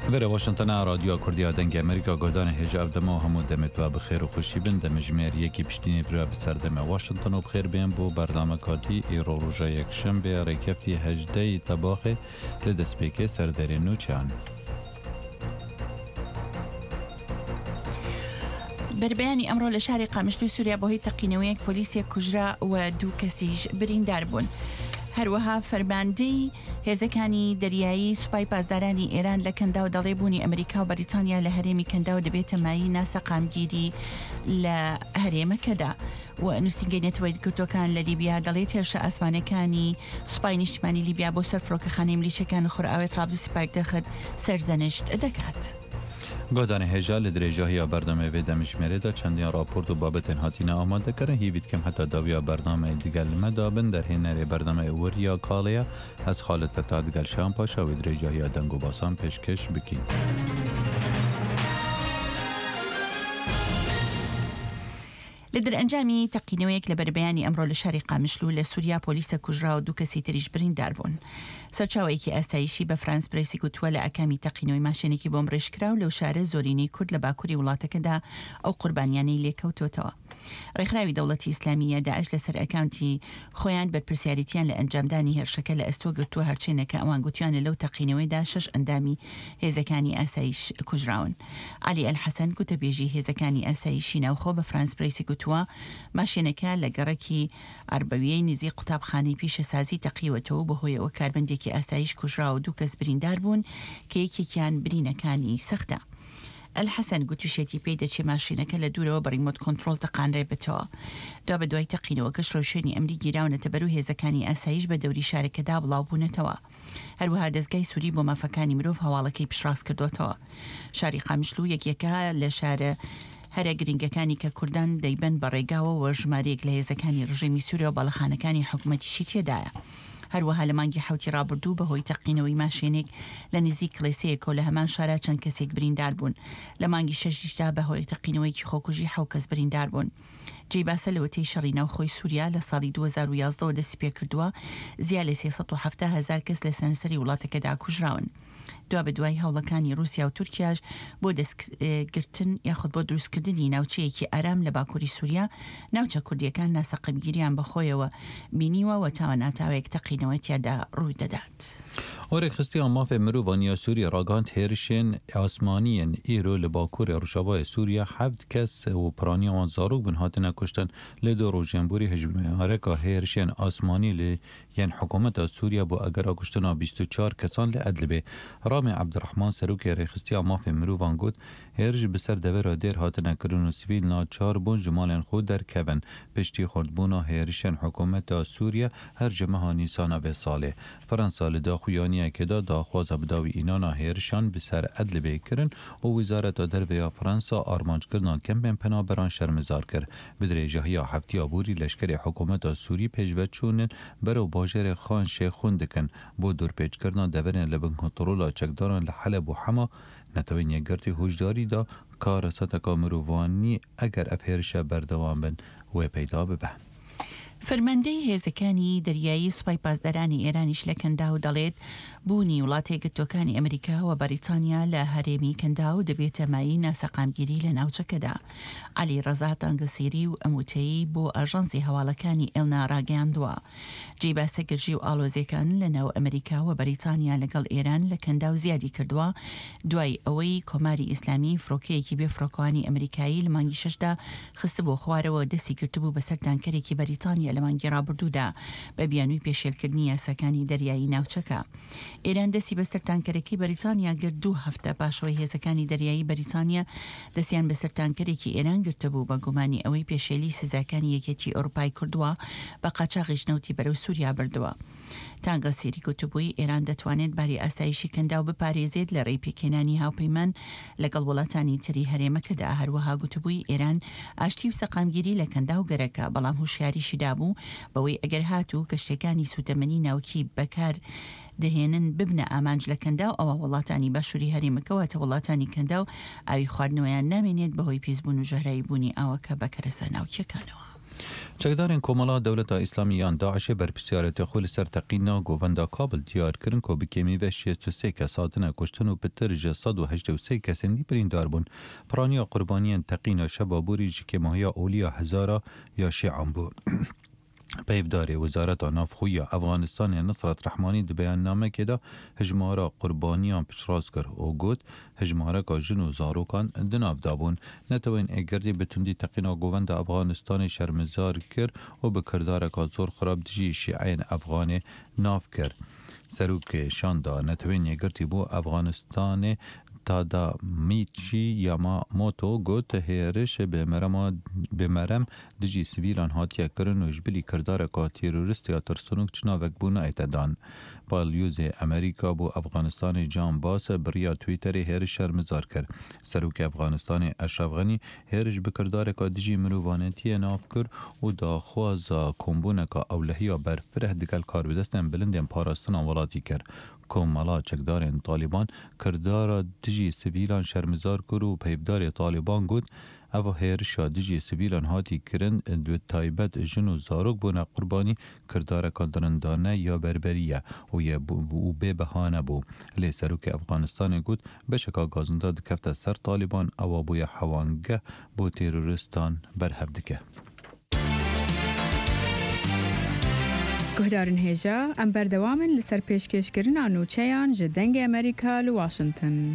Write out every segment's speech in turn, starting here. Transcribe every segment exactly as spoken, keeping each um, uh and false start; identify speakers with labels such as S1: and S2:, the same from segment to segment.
S1: وره واشنطن رادیو کردیا دنگ امریکا گودان هجا افدما همو دمت و بخیر و خوشی بن دمجمیر یکی پشتینی برا بسردم واشنطن و بخیر بین بو برنامه کاتی ایرو روژا یک شنبه ریکفتی هجده طباخه لدسپیک سردر نوچان.
S2: بربیانی امرو لشهر قامشلو سوریا با هی تقینوی پلیسی کجرا و دو کسیج برین دربون. هروها فرماندهی هێزەکانی دەریایی سوپای پاسدارانی ئێران لە کەندا و دەڵێبوونی ئەمریکا و بەریتانیا لە هەرێمی کەندا و دەبێتە مایی ناسە قامگیری لە هەرێمەکەدا و نووسینگەی نەتەوەی گرتوەکان لە لیبیا دەڵێت هێرشە ئاسمانەکانی سوپای نیشتیمانی لیبیا بۆ سەر فڕۆکەخانەی ملیشەکان خۆرئاوی طرابلسی پایتەخت سەرزەنشت دەکات.
S1: گادان هجا لدرجه برنامه و دمشمره دا چندین راپورت و بابت هاتینا آماده کرن هیوید کم حتی داویا برنامه دیگل مدابن در هنر برنامه وریا کالیا از خالد فتاد گل شام پاشا و درجه دنگو باسان پیشکش بکین.
S2: لدر انجامی تقینویک لبربیانی امرو لشهر قامشلو لسوریا پولیس کجرا و دو کسی تریش برین دربون. سرچاوی که استایشی به فرانس پریسی گوتووە لە ئەکامی تەقینەوەی ماشێنێکی بۆم ڕێژکراو لەو شارە زۆرینەی کورد لە باکووری وڵاتەکەدا ئەو قوربانیانەی لێکەوتوتەوە. ڕێکخراوی دەوڵەتی ئیسلامیە داعش لەسەر ئەکاونتی خۆیان بەرپرسیاریتیان لە ئەنجامدانی هێرشەکە لە ئەستۆ گرتووە هەرچێنەکە ئەوان گوتیانە لەو تەقینەوەیدا شەش ئەندامی هێزەکانی ئاسایش کوژراون. علی ئەلحەسەن گوتەبێژی هێزەکانی ئاسایشی ناوخۆ بە فرانس پریسی گوتووە ماشێنەکە لە گەڕەکی ئاربەویەی نزیک قوتابخانەی پیشەسازی تەقیوەتەوە بەهۆی ئەوە کاربەندێکی ئاسایش کوژرا و دوو کەس بریندار بوون کە یەکێکیان برینەکانی سەختە. ئەلحەسەن گوتوشێتی پێی دەچێ ماشینەکە لە دوورەوە بە ریمۆت کۆنتڕۆڵ تەقانرێ بێتەوە. دوا بە دوای تەقینەوەکەش ڕەوشێنی ئەمری گیراونەتە بەرەو هێزەکانی ئاسایش بە دەوری شارەکەدا بڵاوبوونەتەوە. هەروەها دەستگای سووری بۆ مافەکانی مرۆڤ هەواڵەکەی پشڕاست کردوتەوە. شاری قامشلو یەکێکە لە شارە هەرە گرنگەکانی کە کوردان دەیبن بە ڕێگاوە و ژمارەیەک لە هێزەکانی ڕژێمی سووریا و باڵەخانەکانی حکوومەتیشی تێدایە. هەروەها لە مانگی حوتی ڕابردوو بەهۆی تەقینەوەی ماشێنێک لە نزیک کڵێسەیەکە و لە هەمان شارە چەند کەسێک بریندار بوون. لە مانگی شەشیشدا بەهۆی تەقینەوەیکی خۆکوژی حەو کەس بریندار بوون. جێی باسە لەوەتەی شەڕی ناوخۆی سووریا لە ساڵی دوو هەزار و یازدەوە دەستی پێ کردووە زیاد لە سێسەد و هەفتە هەزار کەس لە سەرانسەری وڵاتەکەدا کوژراون. دوا بە دوای هەوڵەکانی رووسیا و تورکیاش بۆ دەستگرتن یاخود بۆ دروستکردنی ناوچەیەکی ئارام لە باکووری سووریا ناوچە کوردیەکان ناسەقەمگیریان بەخۆیەوە بینیوە و تاوە ناتاوەیەک تەقینەوە تیادا ڕووی دەدات.
S1: اورek خستیان ماف مروانی سوریه راگاند هرشین آسمانیین ایرو لباکور روشابای سوریه هفت کس و پرانی آن زاروک بن هاتنه کشتن لدو روژنبوری هجمه که هرشین آسمانی لی ین حکومت سوریه با اگر کشتن بیست و چهار کسان لعدلبه رام عبدالرحمن سروک رخستیان ماف مروان گود هرج بسر دور دیر هاتنه کرن و سیویل ناچار بون جمالن خود در کون پشتی خردبونا هرشین حکومت سوریه هر جمعه نیسان به ساله فرانسا لدا خویانی که دا داخواز بداوی اینانا هیرشان بسر عدل بیکرن و وزارت در ویا فرانسا آرمانج کردن کمپین پنابران شرمزار کرد. بدریجه یا هفتی آبوری لشکر حکومت سوری پیشوت چونن برو باجر خان شیخ خوندکن بو دور پیچ کردن دورن لبن کنترول چکداران لحلب و حما نتوین یگرتی هجداری دا کار ستکا مروانی اگر افهرش بردوان بن و پیدا ببه.
S2: فەرماندەی هێزەکانی دەریایی سوپای پاسدارانی ئێرانیش لە کەندا و دەڵێت بوونی وڵاتی گرتوەکانی ئەمریکا و بەریتانیا لە هەرێمی کەندا و دەبێتە مایی ناسەقامگیری لە ناوچەکەدا. علی ڕەزا تانگەسیری و ئەموتەیی بۆ ئاژەنسی هەواڵەکانی ئێلنا ڕاگەیاندووە. جێی باسە گرژی و ئاڵۆزیەکان لە ناو ئەمریکا و بەریتانیا لەگەڵ ئێران لە کەندا و زیادی کردووە دوای ئەوەی کۆماری ئیسلامی فڕۆکەیەکی بێ فڕۆکەوانی ئەمریکایی لە مانگی شەشدا خست بۆ خوارەوە دەستی کردبوو بەسەر تانکەرێکی بەریتانیا لە مانگی ڕابردوودا بە بیانووی پێشێلکردنی یاساکانی دەریایی ناوچەکە. ئێران دەستی بەسەر تانکەرێکی بەریتانیا گرت دوو هەفتە پاشەوەی هێزەکانی دەریایی بەریتانیا دەستیان بەسەر تانکەرێکی ئێران گرتبوو بە گومانی ئەوەی پێشێلی سزاکانی یەکێتی ئەوروپای کردووە بە قاچاغی ژنەوتی بەرەو سووریا بردووە. تانگەسیری گوتبووی ئێران دەتوانێت باری ئاسایشی کەندا و بپارێزێت لە ڕێی پێکێنانی هاوپەیمان لەگەڵ وڵاتانی تری هەرێمەکەدا. هەروەها گوتبووی ئێران ئاشتی و سەقامگیری لە کەندا و گەرەکە بەڵام هوشیاریشیدا بوو بەوەی ئەگەر هاتوو کەشتەکانی سوتەمەنی ناوکی بەکار دەهێنن ببنە ئامانج لە کەندا و ئەوە وڵاتانی باشووری هەرێمەکەوە تە وڵاتانی کەندا و ئاوی خواردنەوەیان نامێنێت بەهۆی پیسبوون و ژەهرایی بوونی ئەوە کە بەکەرەسەر ناوکیەکانەوە.
S1: چکدارên Komala Dewleta Îslamî Daişê berpirsiyarê xwe li ser teqîna govenda Kabil diyar kirin ku bi kemî ve şêst û sê kes hatine kuştin û pitir ji sed û heşt û sê kesên dî birîndar bûn. Piraniya qurbaniyên teqîna şeba borî ji kêmahiya Oliya Hezara ya Şîan bû. Peyvdarê Wezareta Navxuya Efganistanê Nusret Rehmanî di beyannamekê de hejmara qurbaniyan piştrast kir û got hejmareka jin û zarokan di nav dabûn. Netewên êgirdî bi tundî teqîna govenda Efganistanê şermezar kir û bi kirdareka zor xirab dijî Şîeyên Efganê nav kir. Serokê şanda netewên yekgirtî bû Efganistanê Tada Miçî Yamamoto got hêriş bi merem dijî sivîlan hatiye kirin û ji bilî kirdareka terorîst ya tirsinûk çinavekbûna êtedan. Balyozê Amerîka bû Efganistanê Can Bas biriya Twitterê hêriş şermezar kir. Serokê Efganistanê Eşref Ganî hêriş bi kirdareka dijî mirovanetiyê nav kir û daxwaza kombûneka ewlehiya berfireh digel karbidestên bilindên parastina welatî kir. Komala çekdarên Taliban kirdara dijî sivîlan şermezar kir û peyvdarê Taliban got ev hêrişa dijî sivîlan hatî kirin bi taybet jin û zarok bûne qurbanî kirdareka dirindane ya berberî ye û ye û bêbehane bû. Lê Serokê Efganistanê got beşeka gazinda dikefte ser Taliban ewa bûye hewangeh bû terorîstan berhev dike.
S3: Guhdarên hêja em berdewamin li ser pêşkêşkirina nûçeyan ji dengê Amerîka li Washington.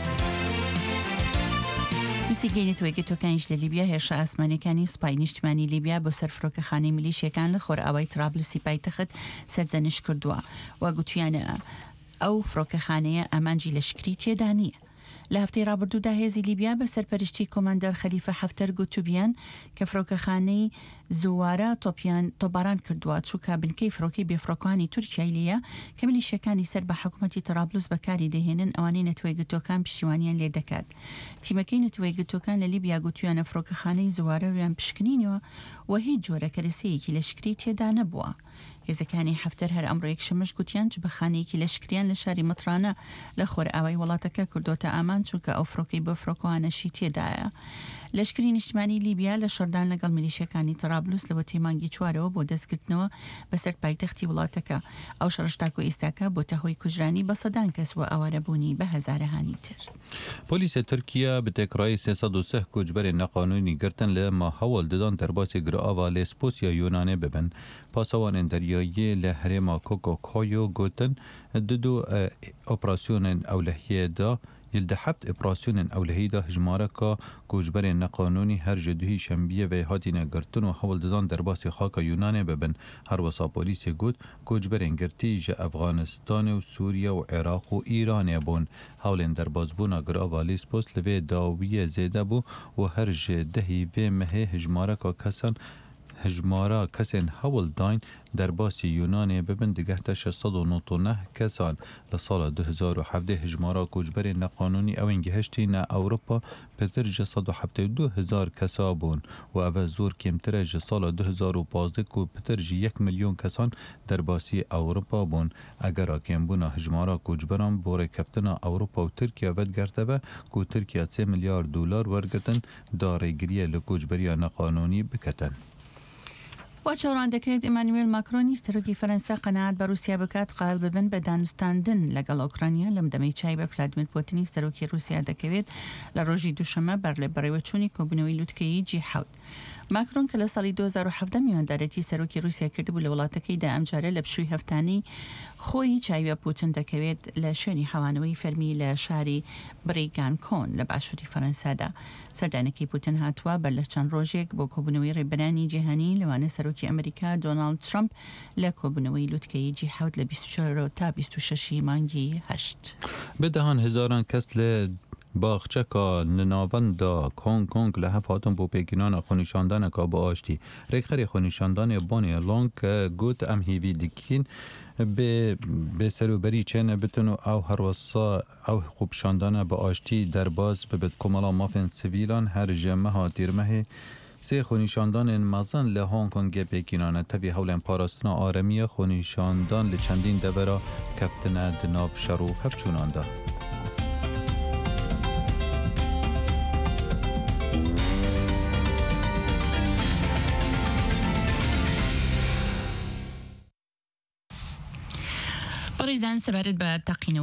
S2: نووسیگەی نەتەوەیەکێتەکانیش لە لیبیا هێرشە ئاسمانیەکانی سوپای نیشتیمانی لیبیا بۆ سەر فرۆکەخانەی میلیشیەکان لە خۆرئاوای ترابلسی پایتەخت سەرزەنش کردووە و گوتویانە ئەو فرۆکەخانەیە ئامانجی لەشکری تێدا نییە. لە هەفتەی ڕابردوودا هێزی لیبیا بە سەرپەرشتی کۆماندەر خەلیفە حەفتەر گوتوبیان کە فرۆکەخانەی زووارە تۆپیان تۆباران کردووە چووکە بنکەی فرۆکەی بێفرۆکانی تورکیای لێیە کە میلیشیەکانی سەر بە حکوومەتی ترابلس بەکاری دەهێنن ئەوانەی نەتەوەیەکگرتووەکان پشتیوانیان لێ دەکات. تیمەکەی نەتەوەیەکگرتووەکان لە لیبیا گوتویانە فرۆکەخانەی زووارەویان پشکنینەوە و هیچ جۆرە کەرەسەیەکی لەشکری تێدا نەبووە. هێزەکانی حەفتەر هەر ئەمڕۆ یەکشەمەش گوتیان بەخانەیەکی لەشکریان لە شاری مەترانە لە خۆرئاوای وڵاتەکە کردوتە ئامان چونکە ئەو فرۆکەی بۆ فرۆکەوانەشی تێدایە. لەشکری نیشتیمانی لیبیا لە شەردان لەگەڵ میلیشیەکانی ترابلس لەوە تێمانگی چوارەوە بۆ دەستگرتنەوە بەسەر پایتەختی وڵاتەکە. ئەو شەڕشتاک و ئێستاکە بۆ تەهۆی کوژرانی بە سەدان کەس و ئەوارەبوونی بە هەزارەهانی تر.
S1: پۆلیسە تورکیا bi têkirayê sê sed û seh koçberên neqanûnî girtin li ma hewl didan derbasê girava Lesbosya Yunanê bibin. Pasawanên deryayê li herêma Kokokoyo gotin di du operasyonên ewlehiyê da yil di heft operasyonên ewlehî da hejmareka koçberên neqanûnî her ji duhî şembiyê ve hatîne girtin û hewl didan derbasê xaka Yunanê bibin. Her wisa polîsê got koçberên girtî ji Efganistanê û Sûriye û Iraq û Îranê bûn. Hewlên derbasbûna girava Lesbos li vê dawiyê zêde bû û her ji dehî vê mehê hejmareka kesan hejmara kesên hewl dayn derbasî Yunanê bibin digehte şeş sed û nod û neh kesan. Li sala du hezar û hevdê hejmara koçberên neqanûnî ewên gihiştîne Ewropa pêtir ji sed û heftê û du hezar kesa bûn û ev e zor kêmtir e ji sala du hezar û pazdeh ku pêtir ji yek milyon kesan derbasî Ewropa bûn. Egera kêmbûna hejmara koçberan bo rêkeftina Ewropa û Tirkiye vedgerteve ku Tirkiye sê milyar dolar wergitin da rêgiriyê li koçberiya neqanûnî biketin.
S2: وا چاوەڕوان دەکرێت ئیمانوێل ماکرۆنی سەرۆکی فەرەنسا قەنەعات بە رووسیا بکات قایل ببن بە دانوستاندن لەگەڵ ئۆکرانیا لەم دەمەی چای بە ڤلادیمیر پوتینی سەرۆکی رووسیا دەکەوێت لە ڕۆژی دووشەمە بەر لە بەڕێوەچوونی کۆبوونەوەی لووتکەیی جی حەوت. ماکرۆن کە لە ساڵی دو هەزار و هەفدە میواندارەتی سەرۆکی رووسیا کردبوو لە وڵاتەکەیدا ئەمجارە لە پشووی هەفتانەی خۆی چاویە پوتین دەکەوێت لە شوێنی حەوانەوەی فەرمی لە شاری بریگانکۆن لە باشووری فەرەنسادا. سەردانەکەی پوتین هاتووە بەر لە چەند ڕۆژێک بۆ کۆبوونەوەی ڕێبەرانی جیهانی لەوانە سەرۆکی ئەمریکا دۆناڵد ترامپ لە کۆبوونەوەی لووتکەیی جی حەوت لە بیست و چوار تا بیست و شەش مانگی هەشت.
S1: بدەهان هزاران کەس لە باخچەکە نناوەندا کۆنگ کۆنگ لە هەف هاتن بۆ پێکینانە خۆنیشاندانەکە بە ئاشتی. ڕێکخەری خۆنیشاندانی بۆنێ لۆنگ کە گوت ئەم هیوی دیکین بێ سەروبەری چێنە بتن و ئەو هەروەسا ئەو خوپشاندانە بە ئاشتی دەرباز ببێت کۆمەڵا مافێن سڤیلان هەر ژێمەها تیرمەهێ سێ خۆنیشاندانên mezin li Hong Kongê pêkînane tevî hewlên parastina aramiye xۆnîşandan li çendîn devera keftine di nav şer û hevçûnan de.
S2: بەڕێزان سەبارەت بە تەقینەوە